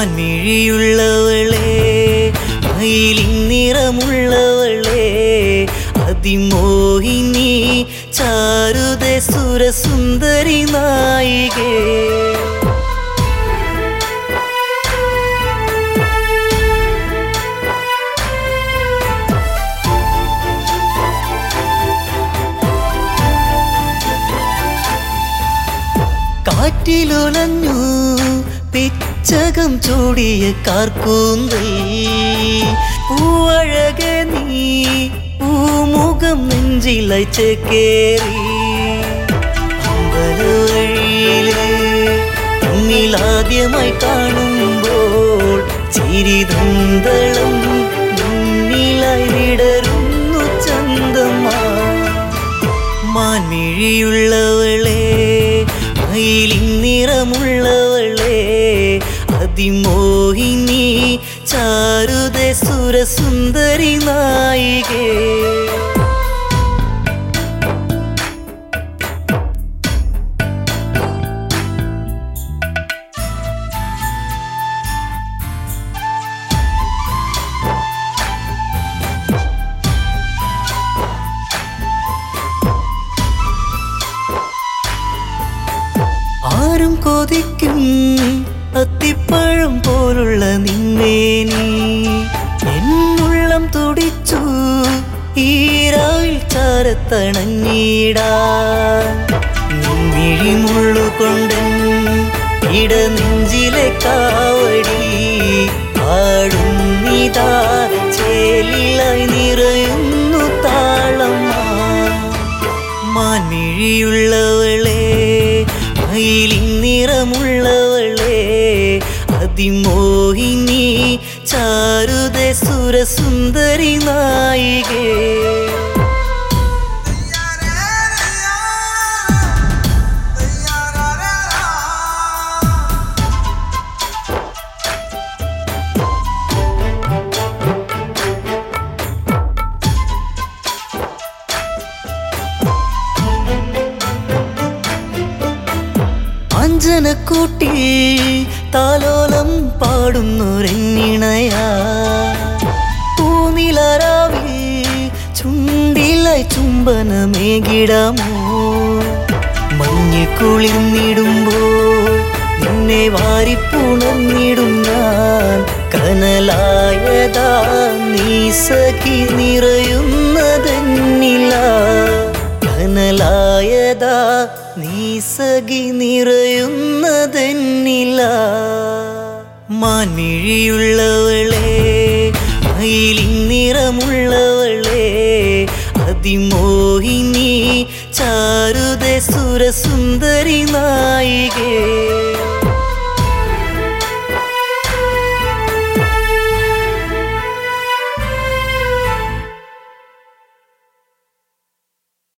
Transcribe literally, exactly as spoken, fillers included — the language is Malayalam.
മാൻമിഴിയുള്ളവളെ മയിലിൻ നിറമുള്ളവളെ അതിമോഹിനി ചാരുദേ സുരസുന്ദരി നായികേ കാറ്റിലുലഞ്ഞു പിച്ചകം ചൂടിയ കാർക്കൂന്തൽ പൂവഴകെ നീ പൂമുഖം നെഞ്ചിലായി ചേക്കേറി അമ്പലവഴിയിലെ എന്നിലാദ്യമായി കാണുമ്പോൾ ചിരിതന്തളം മുന്നിലായി വിടരുന്നു ചന്തമാ മാൻമിഴിയുള്ളവളെ മയിലിൻ നിറമുള്ളവളെ അതിമോഹിനി ചാരുദേ സുരസുന്ദരി നായികേ ആരും കൊതിക്കും അത്തിപ്പഴം പോലുള്ള നിന്നേനി എന്നുള്ളം തുടിച്ചു ഈരാവിൽ ചാരത്തണഞ്ഞിടാ നിൻമിഴിമുള്ളുകൊണ്ടൻ ഇടനെഞ്ചിലെ കാവടി ആടുന്നിതാ ചേലിലായി നിറയുന്നു താളം മാൻമിഴിയുള്ളവളെ മയിലിൻ നിറമുള്ളവളെ അതിമോഹിനി ചാരുദേ സുരസുന്ദരി നായികേ അഞ്ജനക്കൂട്ടിൽ താലോലം പാടുന്നൊരെന്നിണയാ പൂനിലാരാവിൽ ചുണ്ടിലായി ചുംബനമേകിടാമോ മഞ്ഞ് കുളിർന്നിടുമ്പോൾ നിന്നെ വാരിപ്പുണർന്നിടും ഞാൻ കനലായതാ നീ സഖി നിറയുന്നതെന്നില കനലായതാ നീ സഖി നിറയുന്നതെന്നില മാൻമിഴിയുള്ളവളെ മയിലിൻ നിറമുള്ളവളെ അതിമോഹിനി ചാരുദേ സുരസുന്ദരി നായികേ